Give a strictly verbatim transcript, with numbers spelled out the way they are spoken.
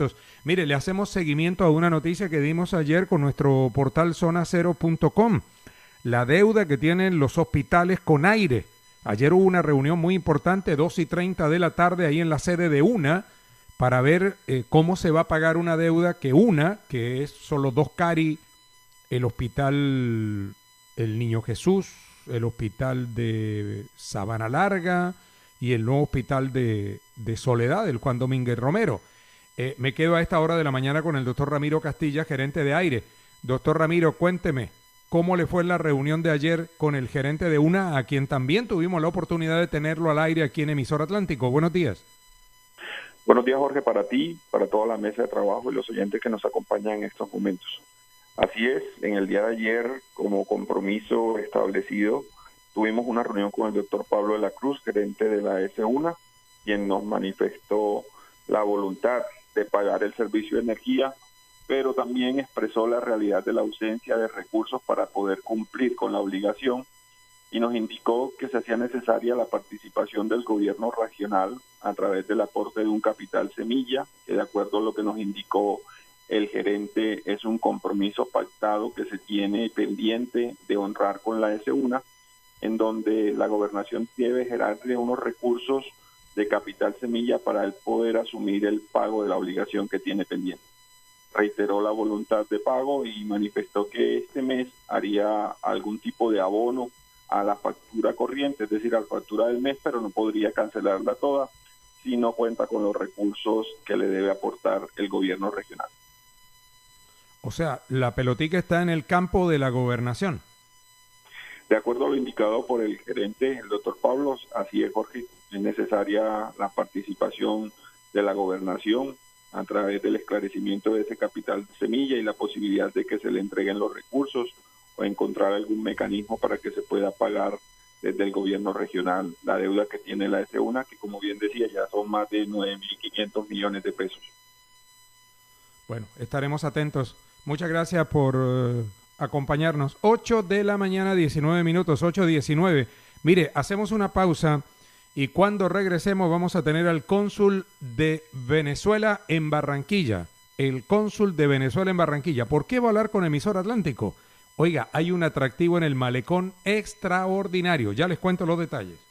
Mire, le hacemos seguimiento a una noticia que dimos ayer con nuestro portal zona cero punto com. La deuda que tienen los hospitales con aire. Ayer hubo una reunión muy importante, dos y treinta de la tarde, ahí en la sede de UNA, para ver eh, cómo se va a pagar una deuda que UNA, que es solo dos CARI, el hospital El Niño Jesús, el hospital de Sabana Larga y el nuevo hospital de, de Soledad, el Juan Domínguez Romero. Eh, me quedo a esta hora de la mañana con el doctor Ramiro Castilla, gerente de aire. Doctor Ramiro, cuénteme, ¿cómo le fue la reunión de ayer con el gerente de UNA, a quien también tuvimos la oportunidad de tenerlo al aire aquí en Emisor Atlántico? Buenos días. Buenos días, Jorge, para ti, para toda la mesa de trabajo y los oyentes que nos acompañan en estos momentos. Así es, en el día de ayer, como compromiso establecido, tuvimos una reunión con el doctor Pablo de la Cruz, gerente de la S UNA, quien nos manifestó la voluntad de pagar el servicio de energía, pero también expresó la realidad de la ausencia de recursos para poder cumplir con la obligación y nos indicó que se hacía necesaria la participación del gobierno regional a través del aporte de un capital semilla, que de acuerdo a lo que nos indicó el gerente es un compromiso pactado que se tiene pendiente de honrar con la S UNA, en donde la gobernación debe generarle unos recursos de capital semilla para él poder asumir el pago de la obligación que tiene pendiente. Reiteró la voluntad de pago y manifestó que este mes haría algún tipo de abono a la factura corriente, es decir, a la factura del mes, pero no podría cancelarla toda si no cuenta con los recursos que le debe aportar el gobierno regional. O sea, la pelotica está en el campo de la gobernación. De acuerdo a lo indicado por el gerente, el doctor Pablo, así es, Jorge, es necesaria la participación de la gobernación a través del esclarecimiento de ese capital de semilla y la posibilidad de que se le entreguen los recursos o encontrar algún mecanismo para que se pueda pagar desde el gobierno regional la deuda que tiene la S UNA, que como bien decía ya son más de nueve mil quinientos millones de pesos. Bueno, estaremos atentos. Muchas gracias por uh, acompañarnos. ocho de la mañana, diecinueve minutos, ocho diecinueve. Mire, hacemos una pausa y cuando regresemos vamos a tener al cónsul de Venezuela en Barranquilla. El cónsul de Venezuela en Barranquilla. ¿Por qué va a hablar con Emisor Atlántico? Oiga, hay un atractivo en el malecón extraordinario. Ya les cuento los detalles.